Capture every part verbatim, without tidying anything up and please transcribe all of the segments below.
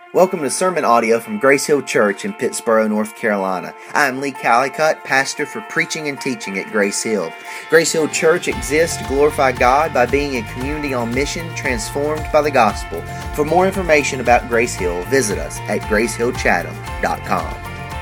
Welcome to sermon audio from Grace Hill Church in Pittsboro, North Carolina. I am Lee Callicutt, pastor for preaching and teaching at Grace Hill. Grace Hill Church exists to glorify God by being a community on mission transformed by the gospel. For more information about Grace Hill, visit us at grace hill chatham dot com.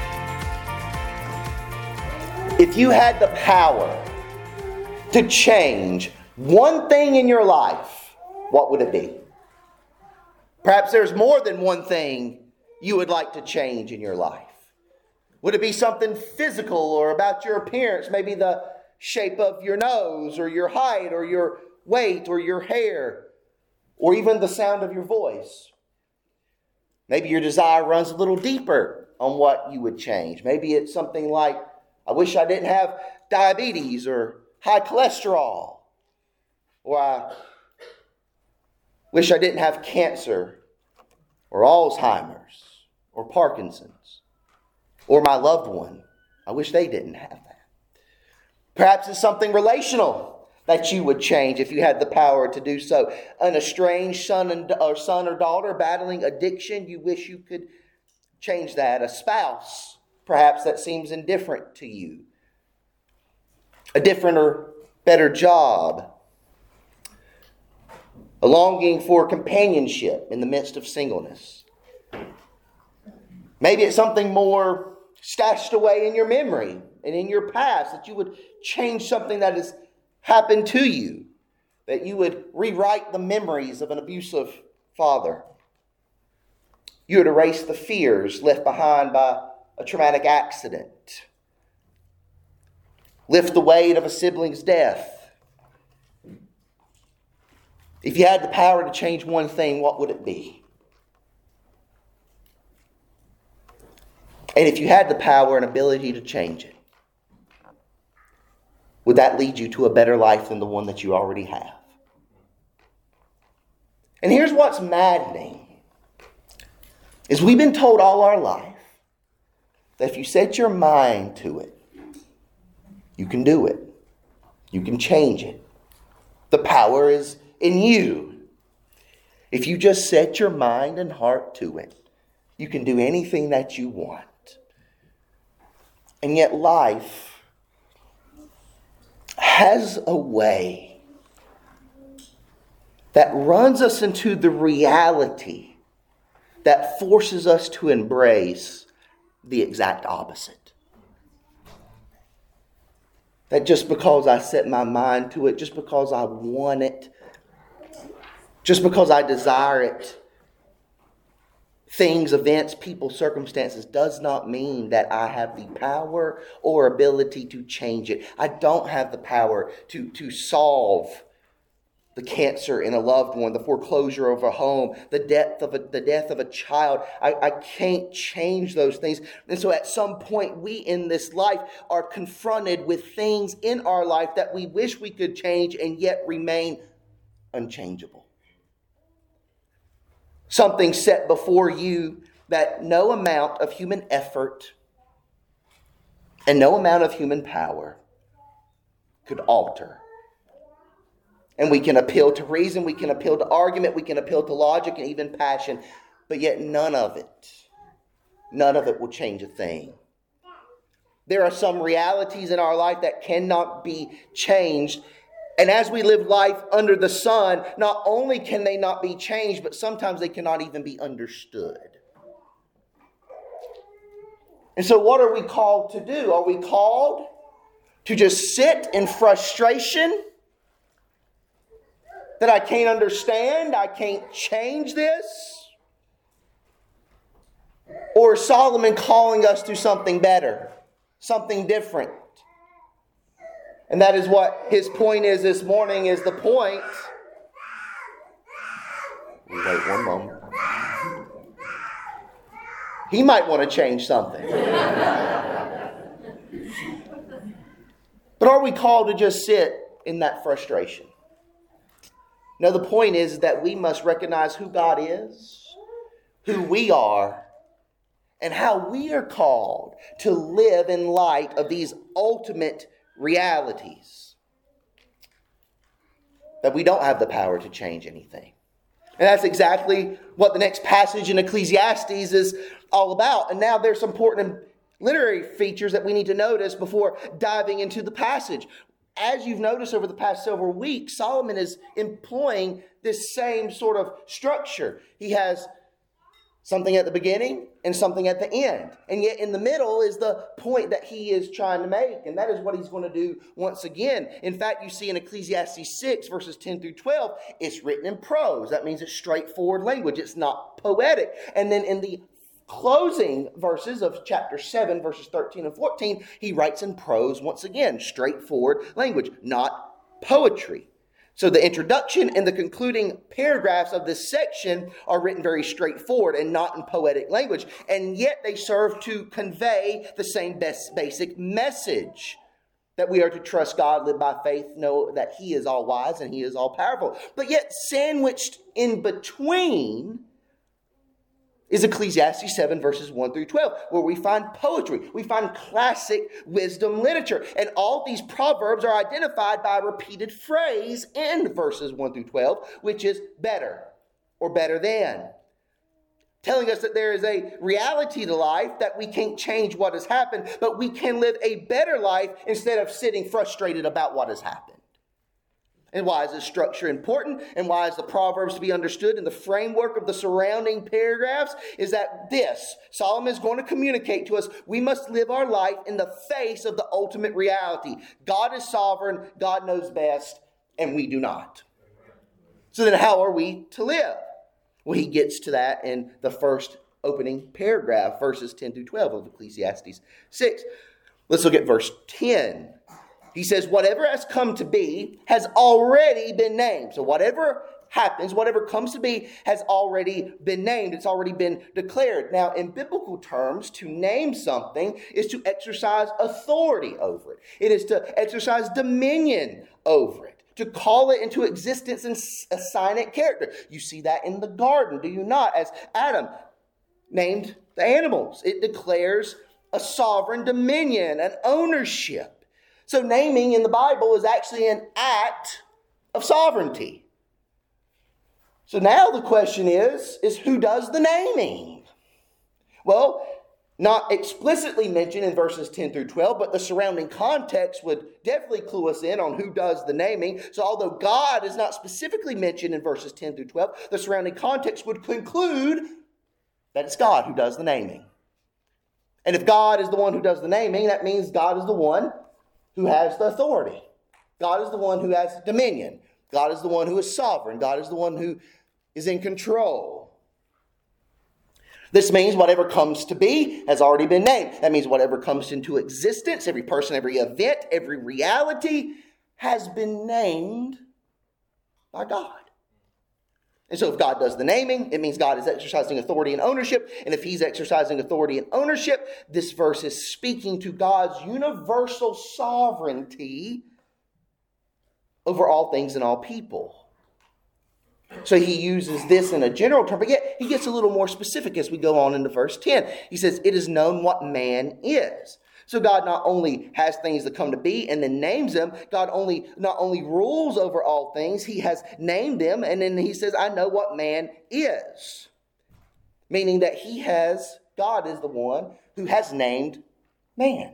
If you had the power to change one thing in your life, what would it be? Perhaps there's more than one thing you would like to change in your life. Would it be something physical or about your appearance? Maybe the shape of your nose or your height or your weight or your hair or even the sound of your voice. Maybe your desire runs a little deeper on what you would change. Maybe it's something like, I wish I didn't have diabetes or high cholesterol, or I wish I didn't have cancer or Alzheimer's or Parkinson's or my loved one. I wish they didn't have that. Perhaps it's something relational that you would change if you had the power to do so. An estranged son and or son or daughter battling addiction, you wish you could change that. A spouse, perhaps, that seems indifferent to you. A different or better job. A longing for companionship in the midst of singleness. Maybe it's something more stashed away in your memory and in your past, that you would change something that has happened to you, that you would rewrite the memories of an abusive father. You would erase the fears left behind by a traumatic accident. Lift the weight of a sibling's death. If you had the power to change one thing, what would it be? And if you had the power and ability to change it, would that lead you to a better life than the one that you already have? And here's what's maddening, is we've been told all our life that if you set your mind to it, you can do it. You can change it. The power is in you. If you just set your mind and heart to it, you can do anything that you want. And yet life has a way that runs us into the reality that forces us to embrace the exact opposite. That just because I set my mind to it, just because I want it, just because I desire it, things, events, people, circumstances, does not mean that I have the power or ability to change it. I don't have the power to, to solve the cancer in a loved one, the foreclosure of a home, the death of a, the death of a child. I, I can't change those things. And so at some point, we in this life are confronted with things in our life that we wish we could change and yet remain unchangeable. Something set before you that no amount of human effort and no amount of human power could alter. And we can appeal to reason, we can appeal to argument, we can appeal to logic and even passion, but yet none of it, none of it will change a thing. There are some realities in our life that cannot be changed. And as we live life under the sun, not only can they not be changed, but sometimes they cannot even be understood. And so what are we called to do? Are we called to just sit in frustration that I can't understand, I can't change this? Or is Solomon calling us to something better, something different? And that is what his point is this morning, is the point. Wait one moment. He might want to change something. But are we called to just sit in that frustration? No, the point is that we must recognize who God is, who we are, and how we are called to live in light of these ultimate realities. That we don't have the power to change anything. And that's exactly what the next passage in Ecclesiastes is all about. And now there's some important literary features that we need to notice before diving into the passage. As you've noticed over the past several weeks, Solomon is employing this same sort of structure. He has something at the beginning and something at the end. And yet in the middle is the point that he is trying to make. And that is what he's going to do once again. In fact, you see in Ecclesiastes six, verses ten through twelve, it's written in prose. That means it's straightforward language. It's not poetic. And then in the closing verses of chapter seven, verses thirteen and fourteen, he writes in prose once again, straightforward language, not poetry. So the introduction and the concluding paragraphs of this section are written very straightforward and not in poetic language. And yet they serve to convey the same best basic message, that we are to trust God, live by faith, know that He is all wise and He is all powerful. But yet sandwiched in between is Ecclesiastes seven, verses one through twelve, where we find poetry. We find classic wisdom literature. And all these proverbs are identified by a repeated phrase in verses one through twelve, which is better or better than. Telling us that there is a reality to life, that we can't change what has happened, but we can live a better life instead of sitting frustrated about what has happened. And why is this structure important? And why is the Proverbs to be understood in the framework of the surrounding paragraphs? Is that this, Solomon is going to communicate to us, we must live our life in the face of the ultimate reality. God is sovereign, God knows best, and we do not. So then how are we to live? Well, he gets to that in the first opening paragraph, verses ten through twelve of Ecclesiastes six. Let's look at verse ten. He says, whatever has come to be has already been named. So whatever happens, whatever comes to be has already been named. It's already been declared. Now, in biblical terms, to name something is to exercise authority over it. It is to exercise dominion over it, to call it into existence and assign it character. You see that in the garden, do you not? As Adam named the animals, it declares a sovereign dominion, an ownership. So naming in the Bible is actually an act of sovereignty. So now the question is, is who does the naming? Well, not explicitly mentioned in verses ten through twelve, but the surrounding context would definitely clue us in on who does the naming. So although God is not specifically mentioned in verses ten through twelve, the surrounding context would conclude that it's God who does the naming. And if God is the one who does the naming, that means God is the one who has the authority. God is the one who has dominion. God is the one who is sovereign. God is the one who is in control. This means whatever comes to be has already been named. That means whatever comes into existence, every person, every event, every reality has been named by God. And so if God does the naming, it means God is exercising authority and ownership. And if He's exercising authority and ownership, this verse is speaking to God's universal sovereignty over all things and all people. So he uses this in a general term, but yet he gets a little more specific as we go on into verse ten. He says, it is known what man is. So God not only has things that come to be and then names them, God only not only rules over all things, He has named them, and then He says, I know what man is. Meaning that He has, God is the one who has named man.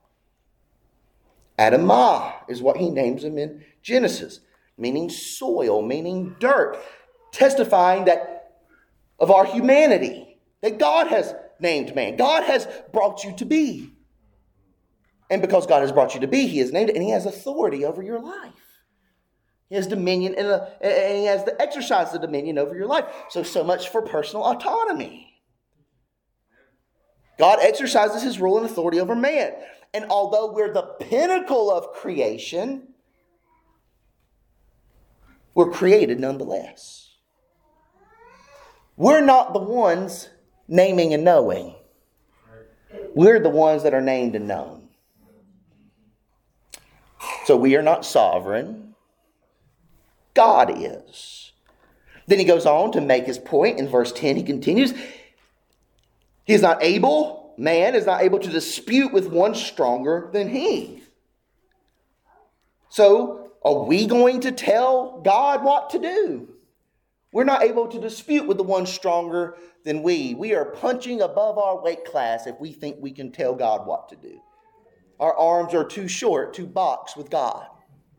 Adamah is what He names him in Genesis, meaning soil, meaning dirt, testifying that of our humanity, that God has named man. God has brought you to be. And because God has brought you to be, He has named it, and He has authority over your life. He has dominion, and, a, and He has the exercise of dominion over your life. So, so much for personal autonomy. God exercises His rule and authority over man. And although we're the pinnacle of creation, we're created nonetheless. We're not the ones naming and knowing. We're the ones that are named and known. So we are not sovereign. God is. Then he goes on to make his point. In verse ten, he continues. He is not able, man is not able to dispute with one stronger than he. So, are we going to tell God what to do? We're not able to dispute with the one stronger than we. We are punching above our weight class if we think we can tell God what to do. Our arms are too short to box with God.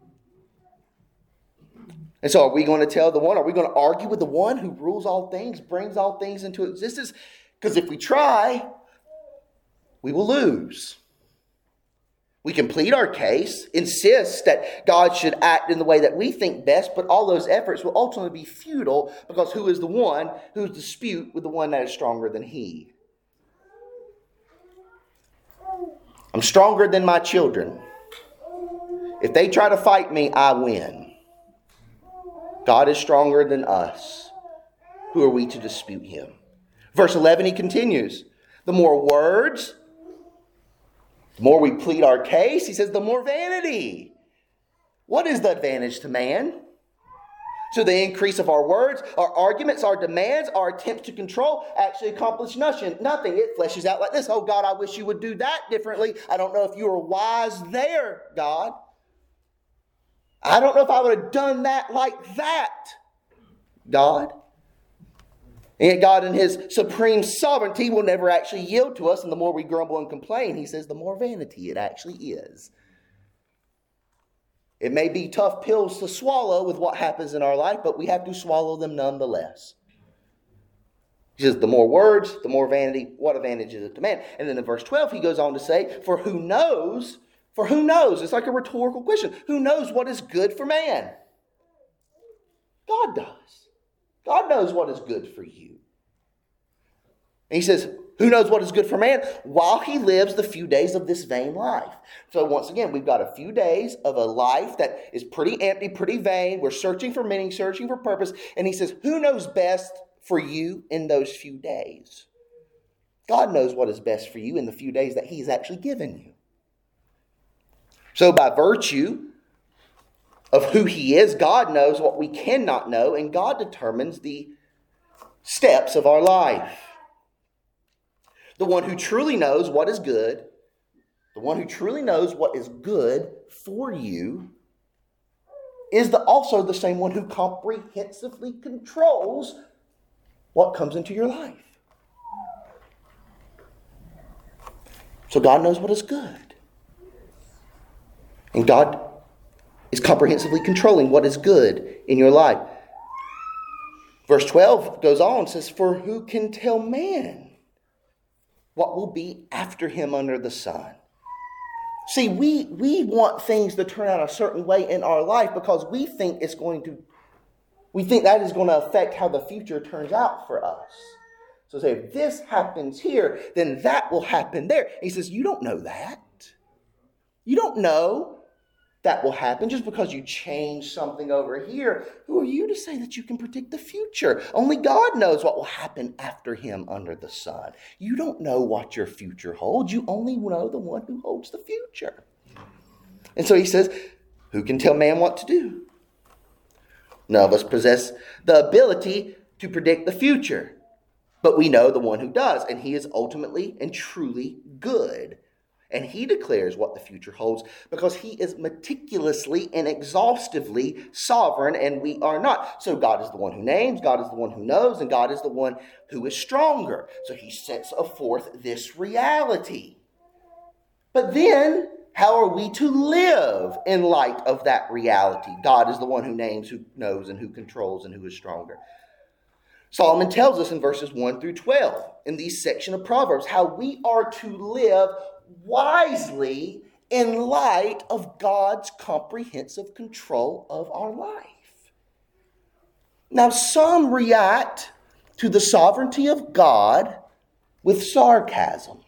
And so are we going to tell the one, are we going to argue with the one who rules all things, brings all things into existence? Because if we try, we will lose. We can plead our case, insist that God should act in the way that we think best, but all those efforts will ultimately be futile because who is the one who's dispute with the one that is stronger than he? I'm stronger than my children. If they try to fight me, I win. God is stronger than us. Who are we to dispute him? Verse eleven, he continues. The more words, the more we plead our case, he says, the more vanity. What is the advantage to man? So the increase of our words, our arguments, our demands, our attempts to control actually accomplish nothing. Nothing. It fleshes out like this. Oh, God, I wish you would do that differently. I don't know if you were wise there, God. I don't know if I would have done that like that, God. And yet God in his supreme sovereignty will never actually yield to us. And the more we grumble and complain, he says, the more vanity it actually is. It may be tough pills to swallow with what happens in our life, but we have to swallow them nonetheless. He says, the more words, the more vanity. What advantage is it to man? And then in verse twelve, he goes on to say, for who knows... For who knows? It's like a rhetorical question. Who knows what is good for man? God does. God knows what is good for you. And he says, who knows what is good for man while he lives the few days of this vain life? So once again, we've got a few days of a life that is pretty empty, pretty vain. We're searching for meaning, searching for purpose. And he says, who knows best for you in those few days? God knows what is best for you in the few days that he's actually given you. So by virtue of who he is, God knows what we cannot know, and God determines the steps of our life. The one who truly knows what is good, the one who truly knows what is good for you, is the, also the same one who comprehensively controls what comes into your life. So God knows what is good. And God is comprehensively controlling what is good in your life. Verse twelve goes on and says, for who can tell man what will be after him under the sun? See, we, we want things to turn out a certain way in our life because we think it's going to, we think that is going to affect how the future turns out for us. So say, if this happens here, then that will happen there. He says, you don't know that. You don't know that will happen just because you change something over here. Who are you to say that you can predict the future? Only God knows what will happen after him under the sun. You don't know what your future holds. You only know the one who holds the future. And so he says, who can tell man what to do? None of us possess the ability to predict the future, but we know the one who does, and he is ultimately and truly good. And he declares what the future holds because he is meticulously and exhaustively sovereign, and we are not. So God is the one who names, God is the one who knows, and God is the one who is stronger. So he sets forth this reality. But then, how are we to live in light of that reality? God is the one who names, who knows, and who controls, and who is stronger. Solomon tells us in verses one through twelve, in this section of Proverbs, how we are to live wisely in light of God's comprehensive control of our life. Now, some react to the sovereignty of God with sarcasm.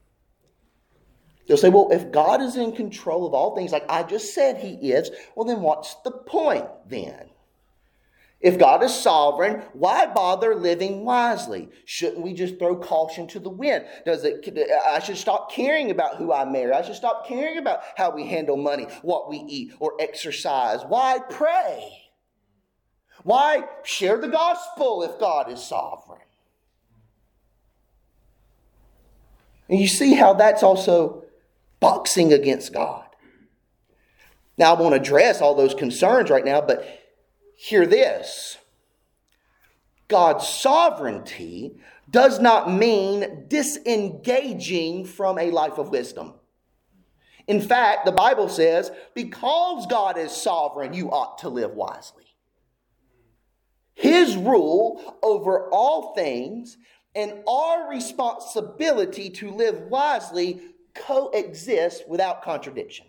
They'll say, well, if God is in control of all things, like I just said he is, well, then what's the point then? If God is sovereign, why bother living wisely? Shouldn't we just throw caution to the wind? Does it? I should stop caring about who I marry. I should stop caring about how we handle money, what we eat, or exercise. Why pray? Why share the gospel if God is sovereign? And you see how that's also boxing against God. Now, I won't address all those concerns right now, but hear this. God's sovereignty does not mean disengaging from a life of wisdom. In fact, the Bible says, because God is sovereign, you ought to live wisely. His rule over all things and our responsibility to live wisely coexist without contradiction.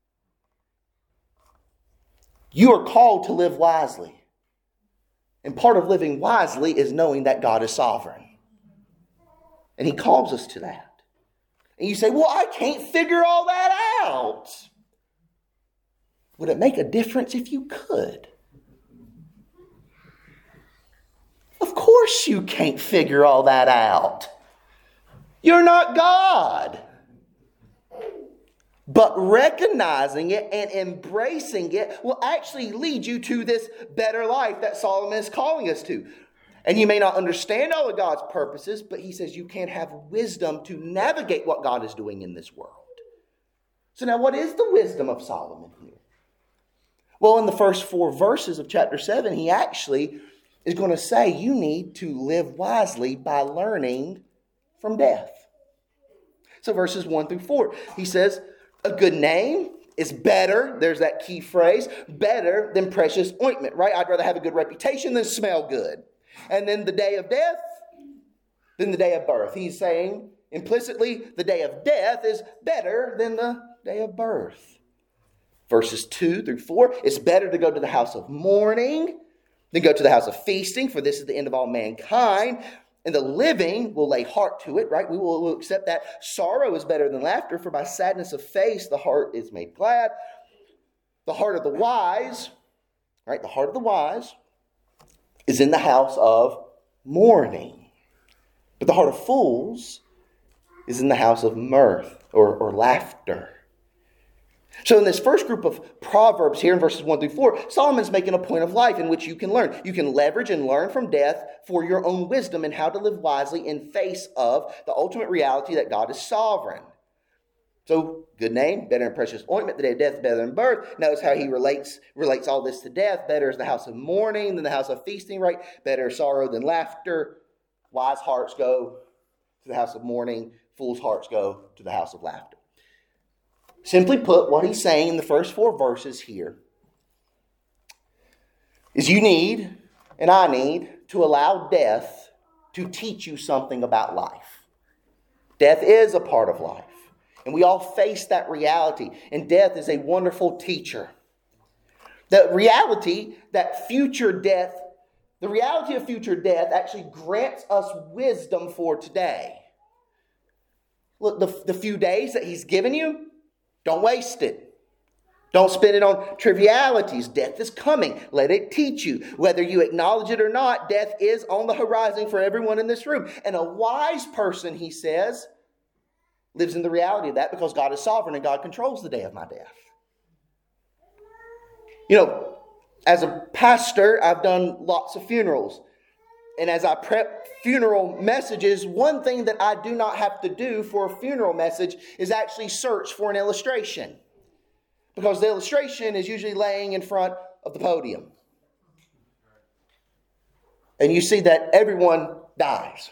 You are called to live wisely. And part of living wisely is knowing that God is sovereign. And He calls us to that. And you say, well, I can't figure all that out. Would it make a difference if you could? Of course you can't figure all that out. You're not God. But recognizing it and embracing it will actually lead you to this better life that Solomon is calling us to. And you may not understand all of God's purposes, but he says you can have wisdom to navigate what God is doing in this world. So now what is the wisdom of Solomon here? Well, in the first four verses of chapter seven, he actually is going to say you need to live wisely by learning from death. So verses one through four, he says, a good name is better, there's that key phrase, better than precious ointment, right? I'd rather have a good reputation than smell good. And then the day of death, than the day of birth. He's saying implicitly the day of death is better than the day of birth. Verses two through four, it's better to go to the house of mourning than go to the house of feasting, for this is the end of all mankind. And the living will lay heart to it, right? We will we'll accept that. Sorrow is better than laughter, for by sadness of face the heart is made glad. The heart of the wise, right? The heart of the wise is in the house of mourning. But the heart of fools is in the house of mirth or, or laughter. So in this first group of Proverbs here in verses one through four, Solomon's making a point of life in which you can learn. You can leverage and learn from death for your own wisdom and how to live wisely in face of the ultimate reality that God is sovereign. So, good name, better than precious ointment. The day of death, better than birth. Notice how he relates relates all this to death. Better is the house of mourning than the house of feasting, right? Better sorrow than laughter. Wise hearts go to the house of mourning. Fools' hearts go to the house of laughter. Simply put, what he's saying in the first four verses here is you need, and I need, to allow death to teach you something about life. Death is a part of life. And we all face that reality. And death is a wonderful teacher. The reality that future death, the reality of future death actually grants us wisdom for today. Look, the, the few days that he's given you, don't waste it. Don't spend it on trivialities. Death is coming. Let it teach you. Whether you acknowledge it or not, death is on the horizon for everyone in this room. And a wise person, he says, lives in the reality of that because God is sovereign and God controls the day of my death. You know, as a pastor, I've done lots of funerals. And as I prep funeral messages, one thing that I do not have to do for a funeral message is actually search for an illustration. Because the illustration is usually laying in front of the podium. And you see that everyone dies.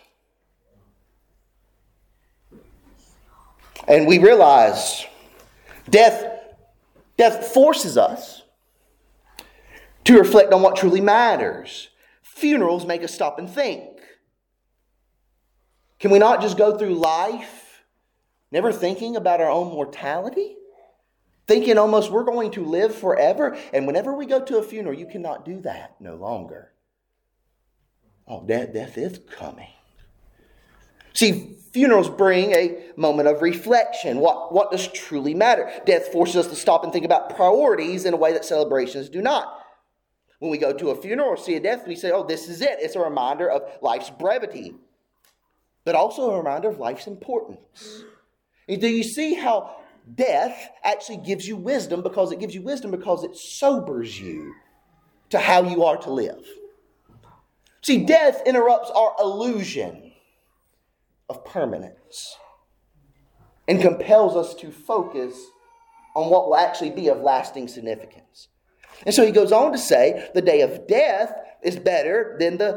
And we realize death, death forces us to reflect on what truly matters. Funerals make us stop and think. Can we not just go through life never thinking about our own mortality? Thinking almost we're going to live forever. And whenever we go to a funeral, you cannot do that no longer. Oh, death, death is coming. See, funerals bring a moment of reflection. What, what does truly matter? Death forces us to stop and think about priorities in a way that celebrations do not. When we go to a funeral or see a death, we say, oh, this is it. It's a reminder of life's brevity, but also a reminder of life's importance. And do you see how death actually gives you wisdom? Because it gives you wisdom because it sobers you to how you are to live. See, death interrupts our illusion of permanence and compels us to focus on what will actually be of lasting significance. And so he goes on to say the day of death is better than the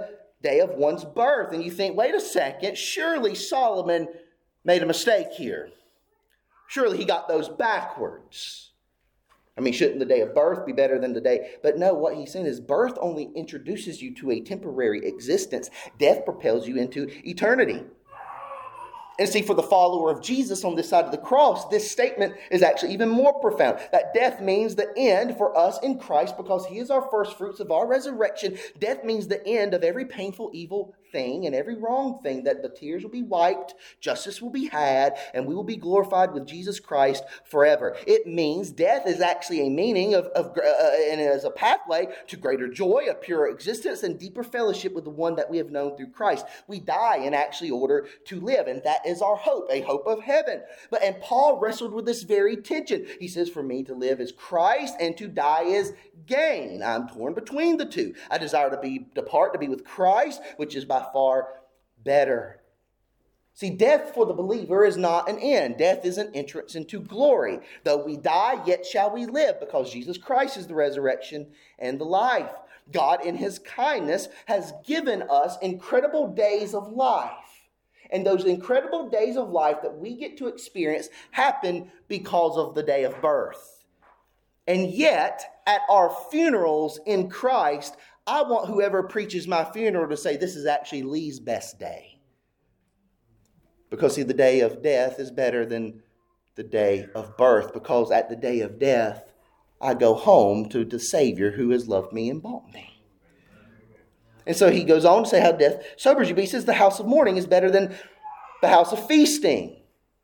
day of one's birth. And you think, wait a second, surely Solomon made a mistake here. Surely he got those backwards. I mean, shouldn't the day of birth be better than the day? But no, what he's saying is birth only introduces you to a temporary existence. Death propels you into eternity. And see, for the follower of Jesus on this side of the cross, this statement is actually even more profound. That death means the end for us in Christ because he is our first fruits of our resurrection. Death means the end of every painful, evil thing and every wrong thing, that the tears will be wiped, justice will be had, and we will be glorified with Jesus Christ forever. It means death is actually a meaning of, of uh, and as a pathway to greater joy, a purer existence, and deeper fellowship with the one that we have known through Christ. We die in actually order to live, and that is our hope, a hope of heaven. But and Paul wrestled with this very tension. He says, for me to live is Christ, and to die is gain. I'm torn between the two. I desire to be depart to be with Christ, which is by far better. See, death for the believer is not an end. Death is an entrance into glory. Though we die, yet shall we live, because Jesus Christ is the resurrection and the life. God, in his kindness, has given us incredible days of life. And those incredible days of life that we get to experience happen because of the day of birth. And yet, at our funerals in Christ, I want whoever preaches my funeral to say, this is actually Lee's best day. Because, see, the day of death is better than the day of birth. Because at the day of death, I go home to the Savior who has loved me and bought me. And so he goes on to say how death sobers you. But he says the house of mourning is better than the house of feasting.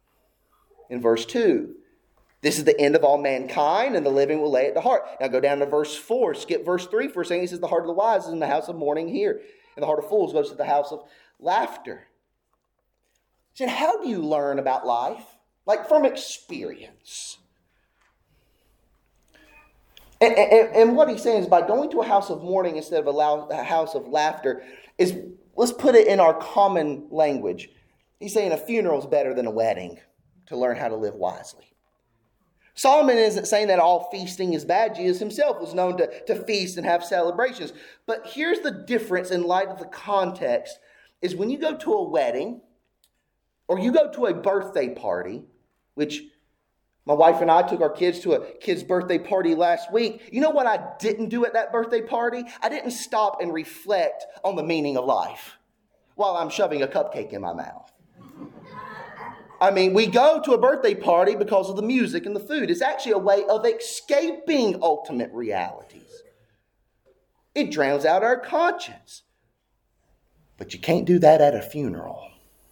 In verse two. This is the end of all mankind, and the living will lay it to heart. Now go down to verse four. Skip verse three for a second. He says the heart of the wise is in the house of mourning here. And the heart of fools goes to the house of laughter. So how do you learn about life? Like from experience. And, and, and what he's saying is by going to a house of mourning instead of a, loud, a house of laughter is, let's put it in our common language. He's saying a funeral is better than a wedding to learn how to live wisely. Solomon isn't saying that all feasting is bad. Jesus himself was known to, to feast and have celebrations. But here's the difference in light of the context, is when you go to a wedding or you go to a birthday party, which my wife and I took our kids to a kid's birthday party last week. You know what I didn't do at that birthday party? I didn't stop and reflect on the meaning of life while I'm shoving a cupcake in my mouth. I mean, we go to a birthday party because of the music and the food. It's actually a way of escaping ultimate realities. It drowns out our conscience. But you can't do that at a funeral.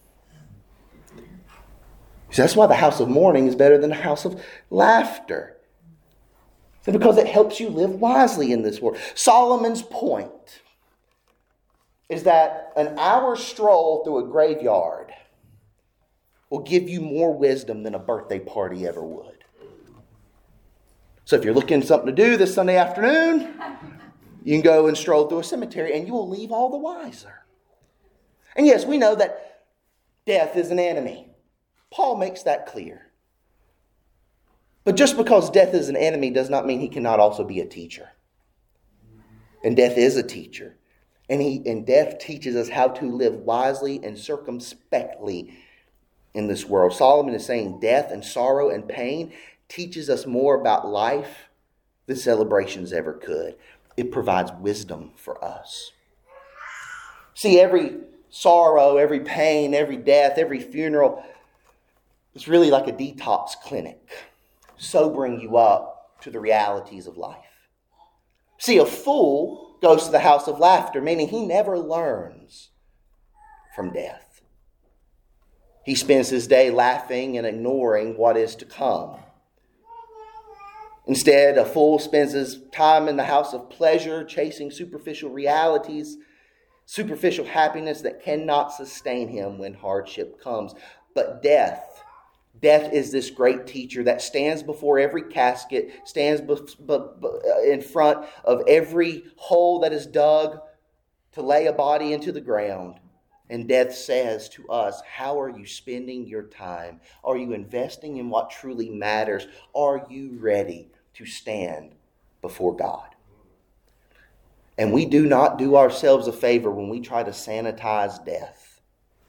So that's why the house of mourning is better than the house of laughter. So because it helps you live wisely in this world. Solomon's point is that an hour stroll through a graveyard will give you more wisdom than a birthday party ever would. So if you're looking for something to do this Sunday afternoon, you can go and stroll through a cemetery and you will leave all the wiser. And yes, we know that death is an enemy. Paul makes that clear. But just because death is an enemy does not mean he cannot also be a teacher. And death is a teacher. And, he, and death teaches us how to live wisely and circumspectly in this world. Solomon is saying death and sorrow and pain teaches us more about life than celebrations ever could. It provides wisdom for us. See, every sorrow, every pain, every death, every funeral is really like a detox clinic, sobering you up to the realities of life. See, a fool goes to the house of laughter, meaning he never learns from death. He spends his day laughing and ignoring what is to come. Instead, a fool spends his time in the house of pleasure, chasing superficial realities, superficial happiness that cannot sustain him when hardship comes. But death, death is this great teacher that stands before every casket, stands in front of every hole that is dug to lay a body into the ground. And death says to us, how are you spending your time? Are you investing in what truly matters? Are you ready to stand before God? And we do not do ourselves a favor when we try to sanitize death.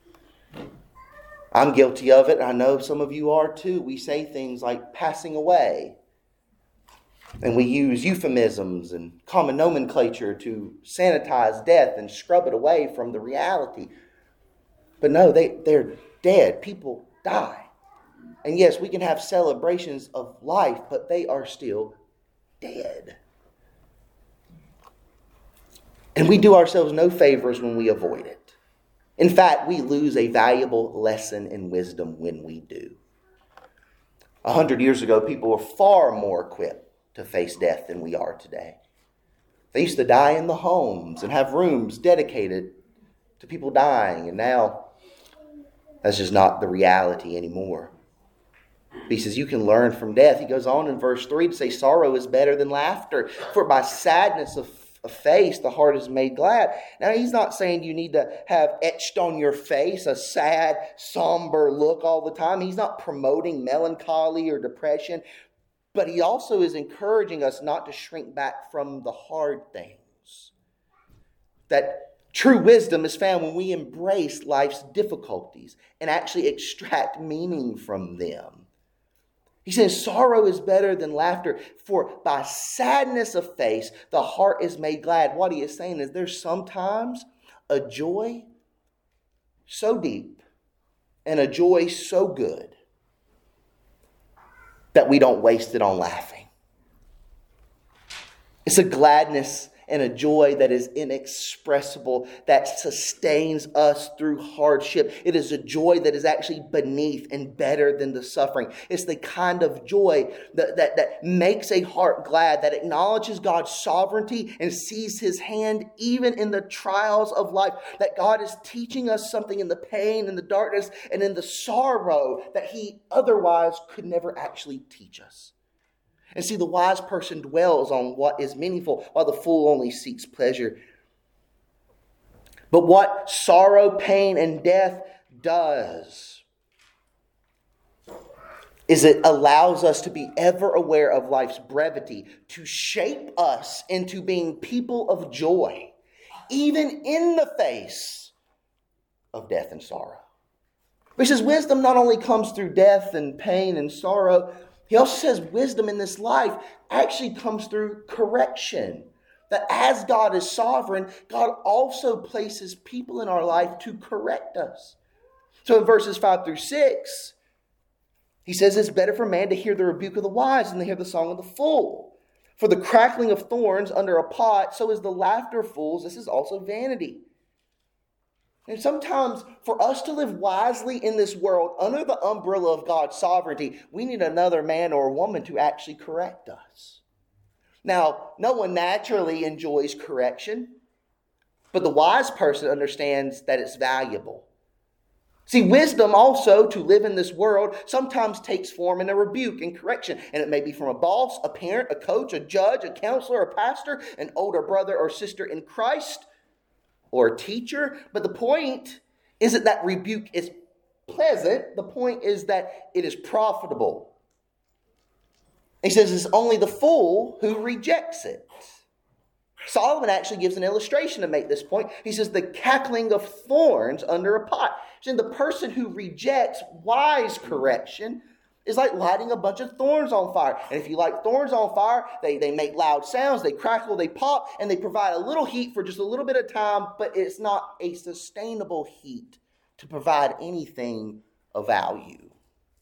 I'm guilty of it. I know some of you are too. We say things like passing away. And we use euphemisms and common nomenclature to sanitize death and scrub it away from the reality. But no, they, they're dead. People die. And yes, we can have celebrations of life, but they are still dead. And we do ourselves no favors when we avoid it. In fact, we lose a valuable lesson in wisdom when we do. A hundred years ago, people were far more equipped to face death than we are today. They used to die in the homes and have rooms dedicated to people dying. And now, that's just not the reality anymore. He says, you can learn from death. He goes on in verse three to say, sorrow is better than laughter, for by sadness of, of face the heart is made glad. Now, he's not saying you need to have etched on your face a sad, somber look all the time. He's not promoting melancholy or depression, but he also is encouraging us not to shrink back from the hard things. That true wisdom is found when we embrace life's difficulties and actually extract meaning from them. He says, sorrow is better than laughter, for by sadness of face, the heart is made glad. What he is saying is there's sometimes a joy so deep and a joy so good that we don't waste it on laughing. It's a gladness and a joy that is inexpressible, that sustains us through hardship. It is a joy that is actually beneath and better than the suffering. It's the kind of joy that, that, that makes a heart glad, that acknowledges God's sovereignty and sees his hand even in the trials of life, that God is teaching us something in the pain and the darkness and in the sorrow that he otherwise could never actually teach us. And see, the wise person dwells on what is meaningful, while the fool only seeks pleasure. But what sorrow, pain, and death does is it allows us to be ever aware of life's brevity, to shape us into being people of joy, even in the face of death and sorrow. Because wisdom not only comes through death and pain and sorrow, he also says wisdom in this life actually comes through correction. That as God is sovereign, God also places people in our life to correct us. So in verses five through six, he says it's better for man to hear the rebuke of the wise than to hear the song of the fool. For the crackling of thorns under a pot, so is the laughter of fools. This is also vanity. And sometimes for us to live wisely in this world under the umbrella of God's sovereignty, we need another man or woman to actually correct us. Now, no one naturally enjoys correction, but the wise person understands that it's valuable. See, wisdom also to live in this world sometimes takes form in a rebuke and correction. And it may be from a boss, a parent, a coach, a judge, a counselor, a pastor, an older brother or sister in Christ, or a teacher. But the point isn't that rebuke is pleasant. The point is that it is profitable. He says it's only the fool who rejects it. Solomon actually gives an illustration to make this point. He says the cackling of thorns under a pot. So the person who rejects wise correction is like lighting a bunch of thorns on fire. And if you light thorns on fire, they, they make loud sounds, they crackle, they pop, and they provide a little heat for just a little bit of time, but it's not a sustainable heat to provide anything of value.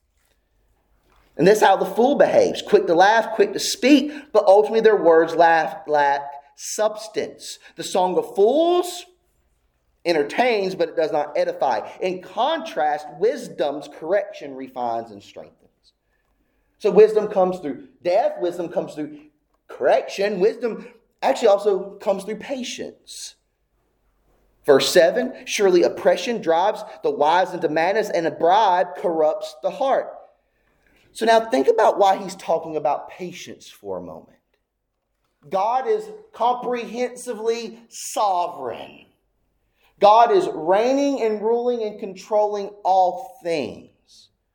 And that's how the fool behaves. Quick to laugh, quick to speak, but ultimately their words laugh, lack substance. The song of fools entertains, but it does not edify. In contrast, wisdom's correction refines and strengthens. So wisdom comes through death. Wisdom comes through correction. Wisdom actually also comes through patience. Verse seven, surely oppression drives the wise into madness, and a bribe corrupts the heart. So now think about why he's talking about patience for a moment. God is comprehensively sovereign. God is reigning and ruling and controlling all things.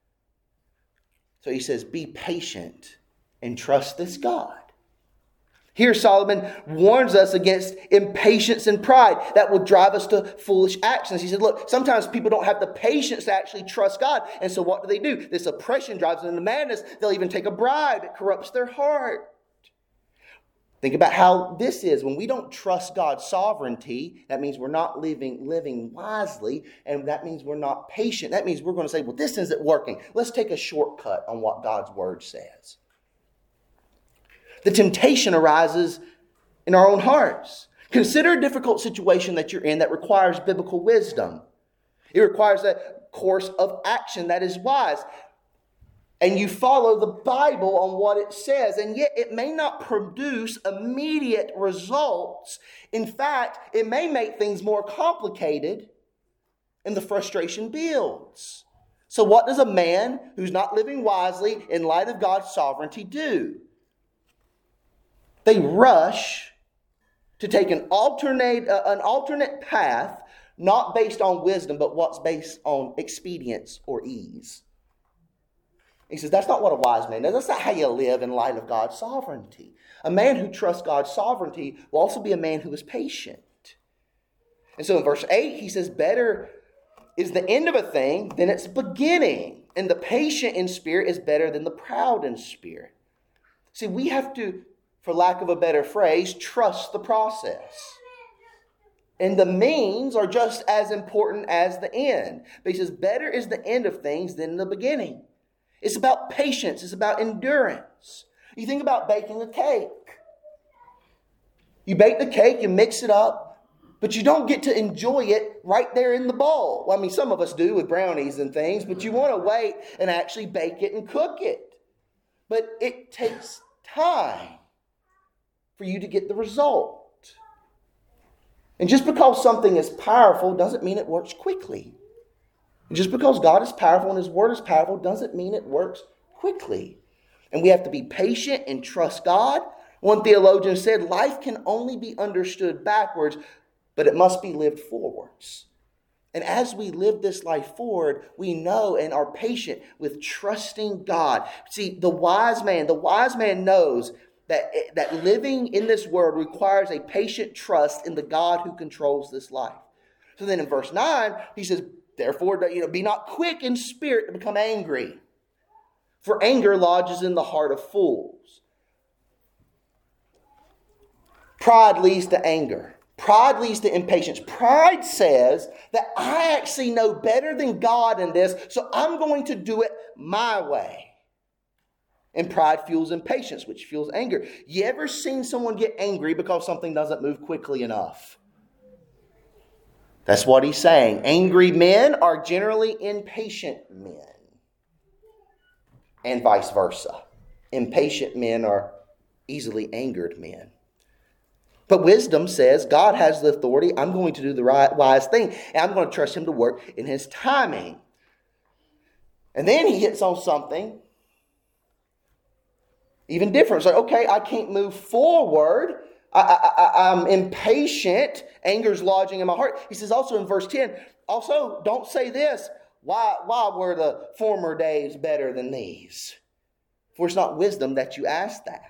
So he says, be patient and trust this God. Here Solomon warns us against impatience and pride that will drive us to foolish actions. He said, look, sometimes people don't have the patience to actually trust God. And so what do they do? This oppression drives them into madness. They'll even take a bribe. It corrupts their heart. Think about how this is. When we don't trust God's sovereignty, that means we're not living, living wisely. And that means we're not patient. That means we're going to say, well, this isn't working. Let's take a shortcut on what God's word says. The temptation arises in our own hearts. Consider a difficult situation that you're in that requires biblical wisdom. It requires a course of action that is wise. And you follow the Bible on what it says. And yet it may not produce immediate results. In fact, it may make things more complicated and the frustration builds. So what does a man who's not living wisely in light of God's sovereignty do? They rush to take an alternate, uh, an alternate path, not based on wisdom, but what's based on expedience or ease. He says, that's not what a wise man does. That's not how you live in light of God's sovereignty. A man who trusts God's sovereignty will also be a man who is patient. And so in verse eight, he says, better is the end of a thing than its beginning. And the patient in spirit is better than the proud in spirit. See, we have to, for lack of a better phrase, trust the process. And the means are just as important as the end. But he says, better is the end of things than the beginning. It's about patience. It's about endurance. You think about baking a cake. You bake the cake, you mix it up, but you don't get to enjoy it right there in the bowl. Well, I mean, some of us do with brownies and things, but you want to wait and actually bake it and cook it. But it takes time for you to get the result. And just because something is powerful doesn't mean it works quickly. And just because God is powerful and His Word is powerful doesn't mean it works quickly. And we have to be patient and trust God. One theologian said, life can only be understood backwards, but it must be lived forwards. And as we live this life forward, we know and are patient with trusting God. See, the wise man, the wise man knows that, that living in this world requires a patient trust in the God who controls this life. So then in verse nine, he says, therefore, you know, be not quick in spirit to become angry, for anger lodges in the heart of fools. Pride leads to anger. Pride leads to impatience. Pride says that I actually know better than God in this, so I'm going to do it my way. And pride fuels impatience, which fuels anger. You ever seen someone get angry because something doesn't move quickly enough? That's what he's saying. Angry men are generally impatient men. And vice versa. Impatient men are easily angered men. But wisdom says God has the authority. I'm going to do the right, wise thing. And I'm going to trust Him to work in His timing. And then he hits on something even different. It's like, okay, I can't move forward. I, I, I'm impatient. Anger's lodging in my heart. He says also in verse ten, also don't say this. Why, why were the former days better than these? For it's not wisdom that you ask that.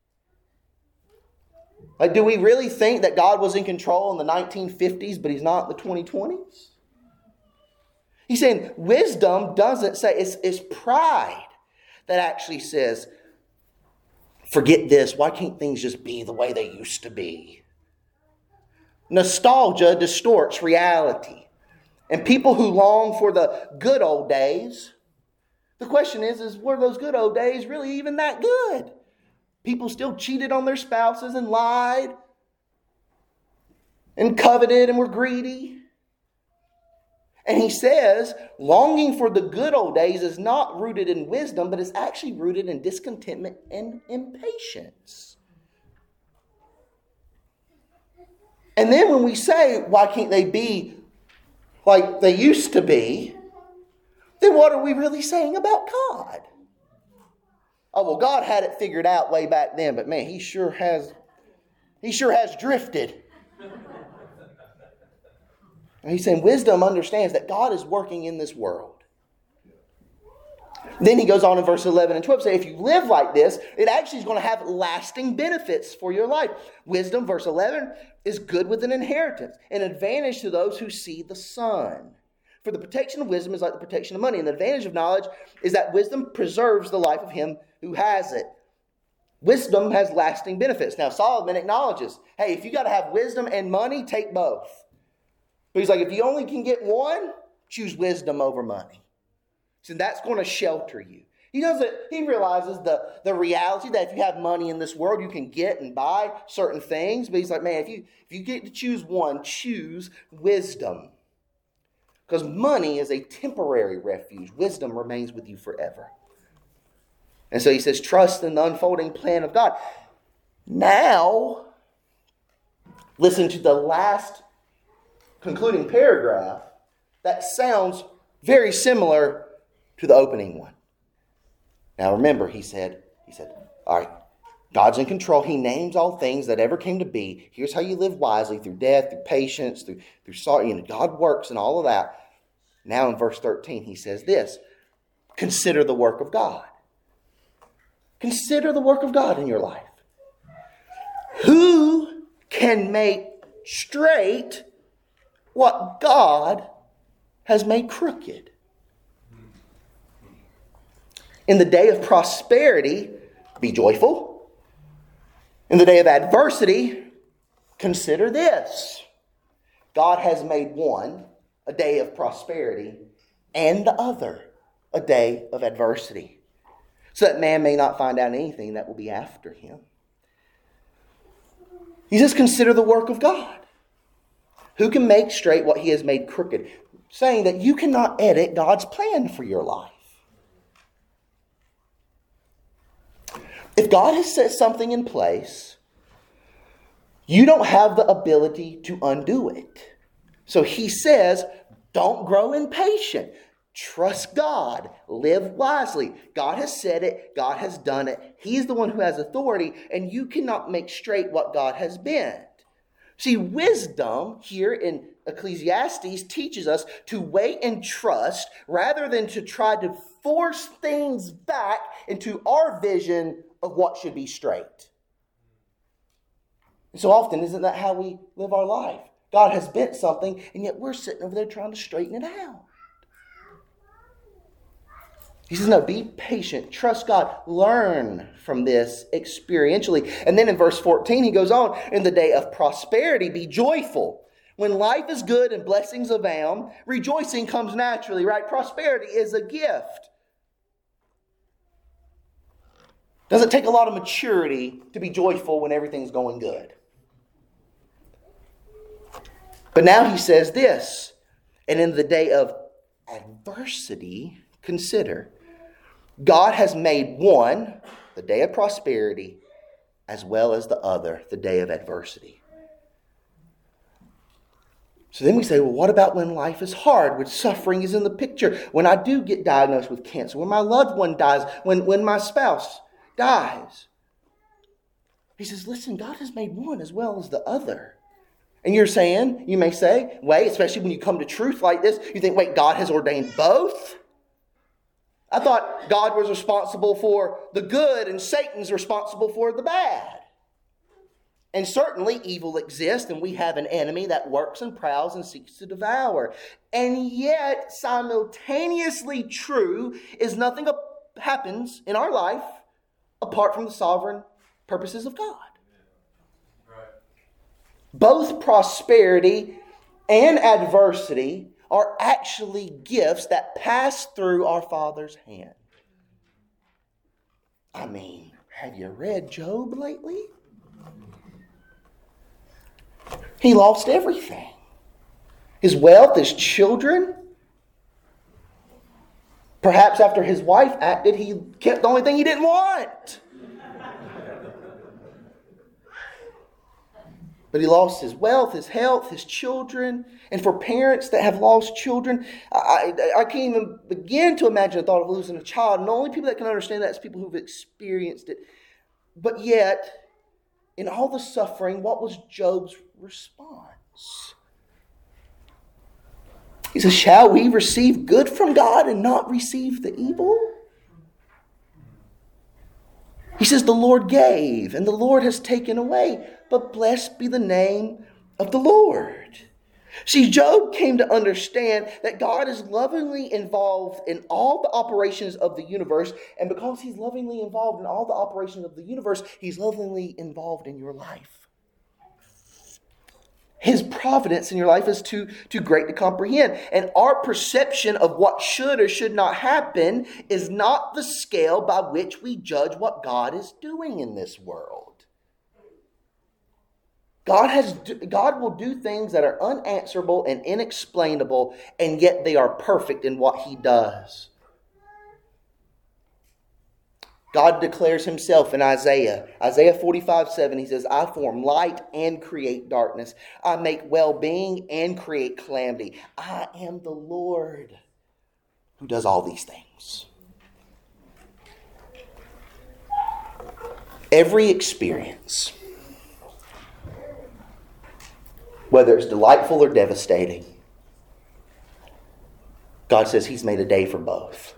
Like, do we really think that God was in control in the nineteen fifties, but He's not in the twenty twenties? He's saying wisdom doesn't say, it's, it's pride that actually says, forget this. Why can't things just be the way they used to be? Nostalgia distorts reality. And people who long for the good old days, the question is, is were those good old days really even that good? People still cheated on their spouses and lied and coveted and were greedy. And he says, longing for the good old days is not rooted in wisdom, but is actually rooted in discontentment and impatience. And then when we say, why can't they be like they used to be, then what are we really saying about God? Oh, well, God had it figured out way back then, but man, he sure has, he sure has drifted. And he's saying wisdom understands that God is working in this world. Then he goes on in verse eleven and twelve, say, if you live like this, it actually is going to have lasting benefits for your life. Wisdom, verse eleven, is good with an inheritance, an advantage to those who see the sun. For the protection of wisdom is like the protection of money, and the advantage of knowledge is that wisdom preserves the life of him who has it. Wisdom has lasting benefits. Now, Solomon acknowledges, hey, if you got to have wisdom and money, take both. But he's like, if you only can get one, choose wisdom over money. So that's going to shelter you. He doesn't, he realizes the, the reality that if you have money in this world, you can get and buy certain things. But he's like, man, if you if you get to choose one, choose wisdom. Because money is a temporary refuge. Wisdom remains with you forever. And so he says, trust in the unfolding plan of God. Now, listen to the last concluding paragraph that sounds very similar to the opening one. Now remember, he said, he said, all right, God's in control. He names all things that ever came to be. Here's how you live wisely, through death, through patience, through, through sorrow. You know, God works and all of that. Now in verse thirteen, he says this, consider the work of God. Consider the work of God in your life. Who can make straight what God has made crooked? In the day of prosperity, be joyful. In the day of adversity, consider this. God has made one a day of prosperity and the other a day of adversity, so that man may not find out anything that will be after him. He says, consider the work of God. Who can make straight what he has made crooked? Saying that you cannot edit God's plan for your life. If God has set something in place, you don't have the ability to undo it. So he says, don't grow impatient. Trust God. Live wisely. God has said it. God has done it. He's the one who has authority, and you cannot make straight what God has bent. See, wisdom here in Ecclesiastes teaches us to wait and trust rather than to try to force things back into our vision of what should be straight. And so often, isn't that how we live our life? God has bent something, and yet we're sitting over there trying to straighten it out. He says, no, be patient. Trust God. Learn from this experientially. And then in verse fourteen, he goes on, in the day of prosperity, be joyful. When life is good and blessings abound, rejoicing comes naturally, right? Prosperity is a gift. Doesn't take a lot of maturity to be joyful when everything's going good. But now he says this, and in the day of adversity, consider, God has made one, the day of prosperity, as well as the other, the day of adversity. So then we say, well, what about when life is hard, when suffering is in the picture, when I do get diagnosed with cancer, when my loved one dies, when, when my spouse dies? He says, listen, God has made one as well as the other. And you're saying, you may say, wait, especially when you come to truth like this, you think, wait, God has ordained both? I thought God was responsible for the good and Satan's responsible for the bad. And certainly evil exists, and we have an enemy that works and prowls and seeks to devour. And yet, simultaneously true is nothing happens in our life apart from the sovereign purposes of God. Both prosperity and adversity are actually gifts that pass through our Father's hand. I mean, have you read Job lately? He lost everything. His wealth, his children. Perhaps after his wife acted, he kept the only thing he didn't want. But he lost his wealth, his health, his children. And for parents that have lost children, I, I, I can't even begin to imagine the thought of losing a child. And the only people that can understand that is people who've experienced it. But yet, in all the suffering, what was Job's response? He says, shall we receive good from God and not receive the evil? He says, the Lord gave and the Lord has taken away, but blessed be the name of the Lord. See, Job came to understand that God is lovingly involved in all the operations of the universe. And because he's lovingly involved in all the operations of the universe, he's lovingly involved in your life. His providence in your life is too, too great to comprehend. And our perception of what should or should not happen is not the scale by which we judge what God is doing in this world. God has God will do things that are unanswerable and inexplainable, and yet they are perfect in what he does. God declares himself in Isaiah. Isaiah forty-five seven, he says, I form light and create darkness. I make well-being and create calamity. I am the Lord who does all these things. Every experience, whether it's delightful or devastating, God says he's made a day for both.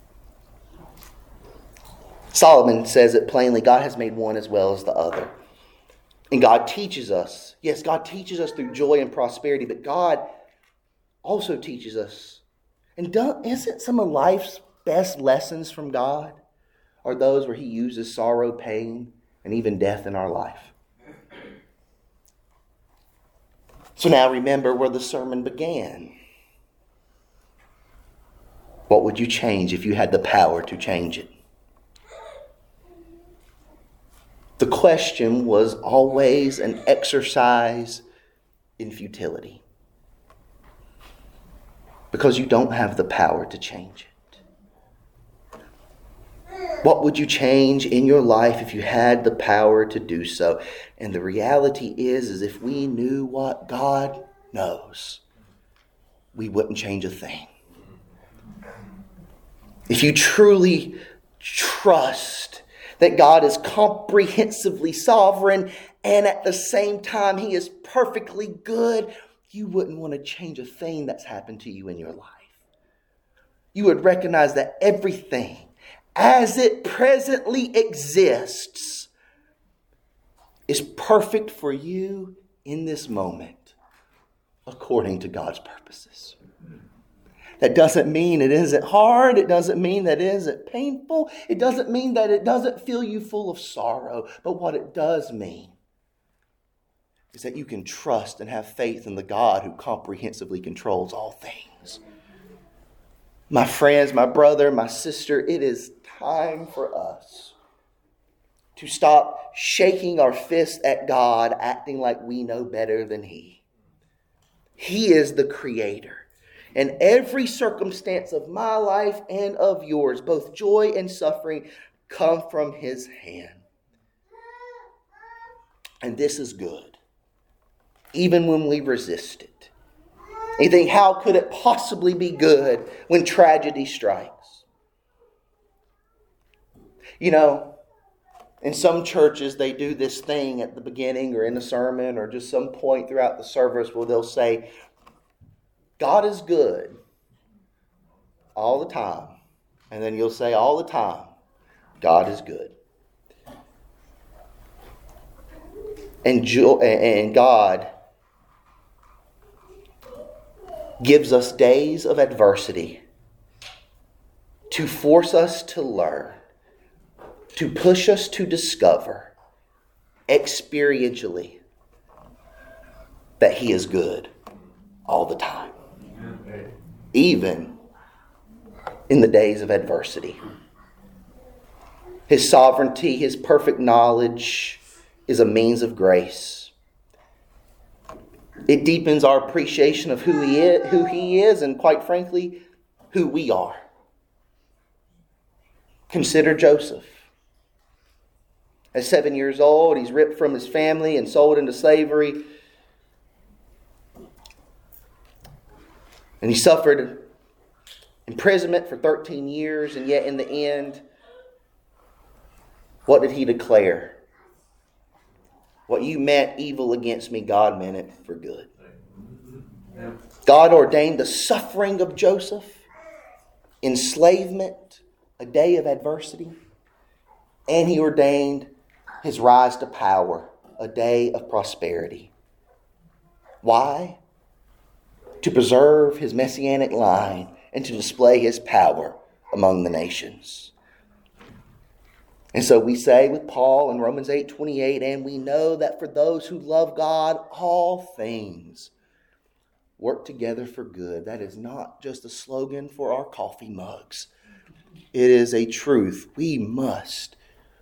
Solomon says it plainly, God has made one as well as the other. And God teaches us. Yes, God teaches us through joy and prosperity, but God also teaches us. And don't, isn't some of life's best lessons from God are those where he uses sorrow, pain, and even death in our life? So now remember where the sermon began. What would you change if you had the power to change it? The question was always an exercise in futility. Because you don't have the power to change it. What would you change in your life if you had the power to do so? And the reality is, is if we knew what God knows, we wouldn't change a thing. If you truly trust that God is comprehensively sovereign and at the same time he is perfectly good, you wouldn't want to change a thing that's happened to you in your life. You would recognize that everything as it presently exists is perfect for you in this moment according to God's purposes. That doesn't mean it isn't hard. It doesn't mean that it isn't painful. It doesn't mean that it doesn't fill you full of sorrow. But what it does mean is that you can trust and have faith in the God who comprehensively controls all things. My friends, my brother, my sister, it is time for us to stop shaking our fist at God, acting like we know better than he. He is the creator. And every circumstance of my life and of yours, both joy and suffering, come from his hand. And this is good, even when we resist it. And you think, how could it possibly be good when tragedy strikes? You know, in some churches, they do this thing at the beginning or in the sermon or just some point throughout the service where they'll say, God is good all the time. And then you'll say all the time, God is good. And, jo- and God gives us days of adversity to force us to learn, to push us to discover experientially that he is good all the time. Even in the days of adversity. His sovereignty, his perfect knowledge is a means of grace. It deepens our appreciation of who he is, who he is, and quite frankly, who we are. Consider Joseph. At seven years old, he's ripped from his family and sold into slavery. And he suffered imprisonment for thirteen years, and yet in the end, what did he declare? What you meant evil against me, God meant it for good. God ordained the suffering of Joseph, enslavement, a day of adversity, And he ordained his rise to power, a day of prosperity. Why? To preserve his messianic line and to display his power among the nations. And so we say with Paul in Romans eight twenty-eight, and we know that for those who love God, all things work together for good. That is not just a slogan for our coffee mugs. It is a truth we must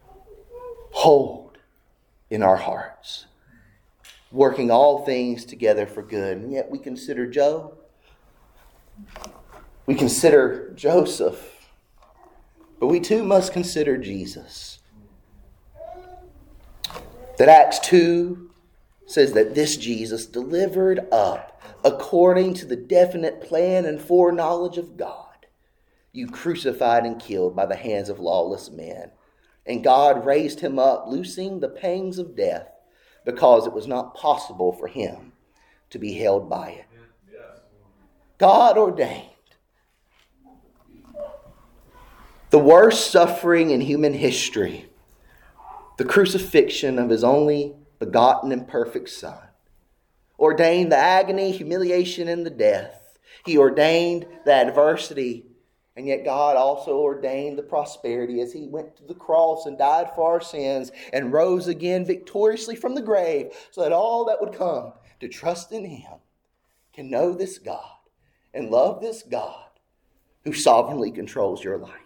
hold in our hearts. Working all things together for good. And yet we consider Job. We consider Joseph. But we too must consider Jesus. That Acts two says that this Jesus delivered up according to the definite plan and foreknowledge of God, you crucified and killed by the hands of lawless men. And God raised him up, loosing the pangs of death, because it was not possible for him to be held by it. God ordained the worst suffering in human history, the crucifixion of his only begotten and perfect Son. Ordained the agony, humiliation, and the death. He ordained the adversity, and yet God also ordained the prosperity as he went to the cross and died for our sins and rose again victoriously from the grave, so that all that would come to trust in him can know this God and love this God who sovereignly controls your life.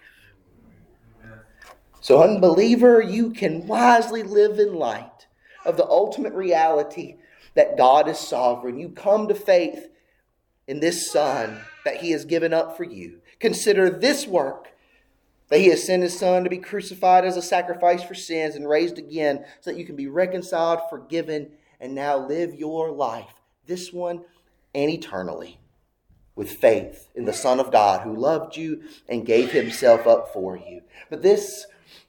So, unbeliever, you can wisely live in light of the ultimate reality that God is sovereign. You come to faith in this Son that he has given up for you. Consider this work, that he has sent his Son to be crucified as a sacrifice for sins and raised again so that you can be reconciled, forgiven, and now live your life, this one and eternally, with faith in the Son of God who loved you and gave himself up for you. But this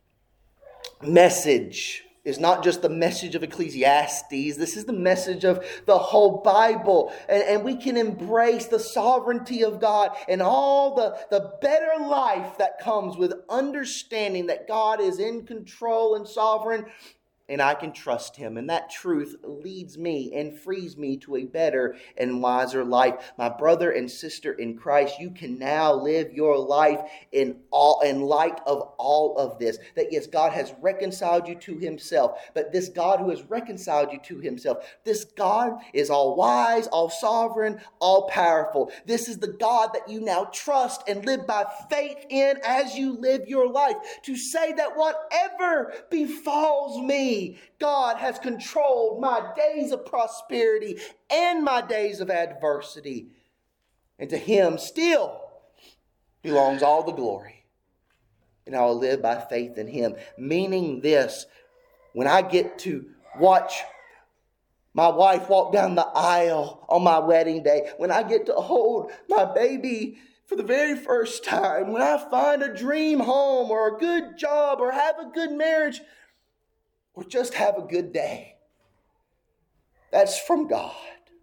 message is not just the message of Ecclesiastes. This is the message of the whole Bible. And, and we can embrace the sovereignty of God and all the, the better life that comes with understanding that God is in control and sovereign, and I can trust him. And that truth leads me and frees me to a better and wiser life. My brother and sister in Christ, you can now live your life in all in light of all of this. That yes, God has reconciled you to himself. But this God who has reconciled you to himself, this God is all wise, all sovereign, all powerful. This is the God that you now trust and live by faith in as you live your life. To say that whatever befalls me, God has controlled my days of prosperity and my days of adversity. And to him still belongs all the glory. And I will live by faith in him. Meaning this, when I get to watch my wife walk down the aisle on my wedding day, when I get to hold my baby for the very first time, when I find a dream home or a good job or have a good marriage, or just have a good day, that's from God.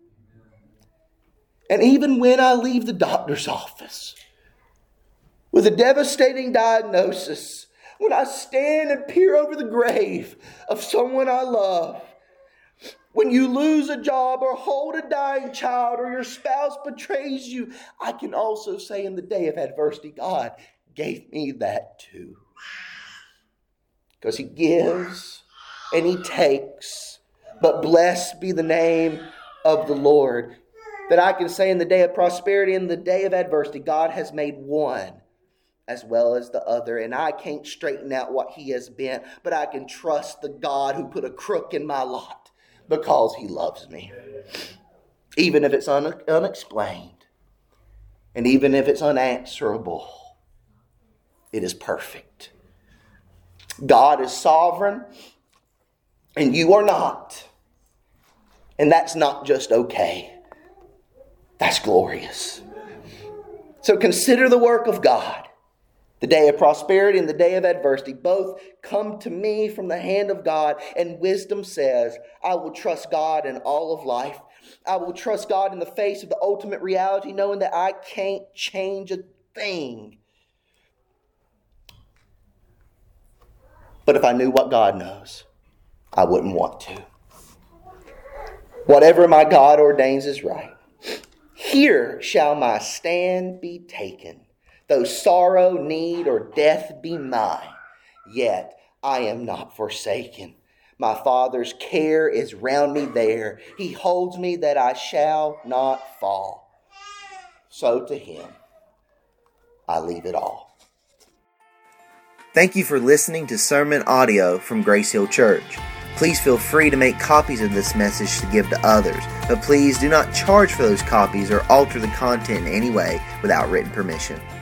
And even when I leave the doctor's office with a devastating diagnosis, when I stand and peer over the grave of someone I love, when you lose a job or hold a dying child or your spouse betrays you, I can also say in the day of adversity, God gave me that too. Because he gives and he takes, but blessed be the name of the Lord. That I can say in the day of prosperity and the day of adversity, God has made one as well as the other. And I can't straighten out what he has been, but I can trust the God who put a crook in my lot because he loves me. Even if it's un- unexplained, and even if it's unanswerable, it is perfect. God is sovereign, and you are not. And that's not just okay. That's glorious. So consider the work of God. The day of prosperity and the day of adversity both come to me from the hand of God. And wisdom says, I will trust God in all of life. I will trust God in the face of the ultimate reality, knowing that I can't change a thing. But if I knew what God knows, I wouldn't want to. Whatever my God ordains is right. Here shall my stand be taken. Though sorrow, need, or death be mine, yet I am not forsaken. My Father's care is round me there. He holds me that I shall not fall. So to Him I leave it all. Thank you for listening to sermon audio from Grace Hill Church. Please feel free to make copies of this message to give to others, but please do not charge for those copies or alter the content in any way without written permission.